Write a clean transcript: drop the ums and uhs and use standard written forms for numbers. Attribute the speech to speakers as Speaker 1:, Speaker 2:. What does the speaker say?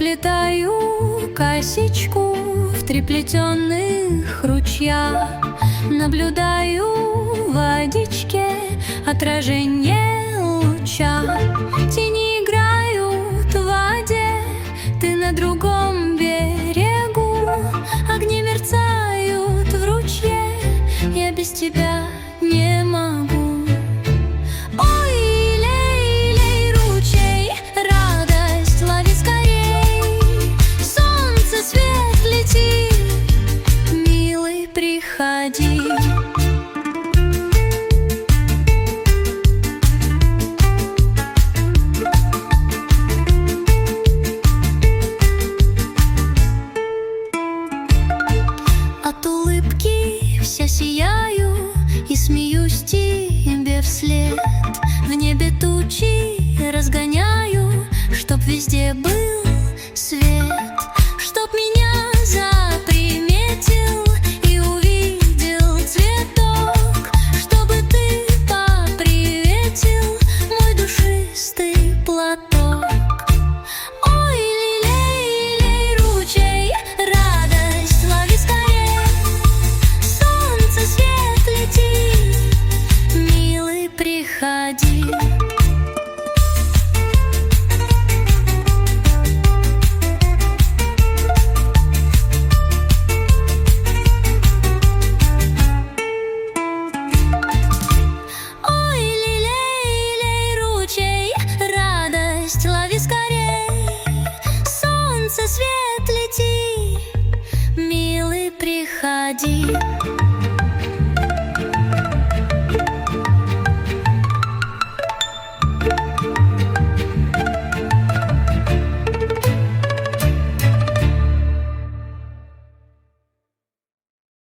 Speaker 1: Заплетаю косичку в три плетеных ручья, наблюдаю в водичке отражение луча. Тени играют в воде, ты на другом берегу. Огни мерцают в ручье, я без тебя не могу. От улыбки вся сияю и смеюсь тебе вслед. В небе тучи разгоняю, чтоб везде был свет, чтоб меня заприметил и увидел цветок, чтобы ты поприветил мой душистый платок. Ой, лилей, ручей, радость лови скорей, солнце, свет, лети, милый, приходи. Лови скорей, солнце, свет, лети, милый, приходи.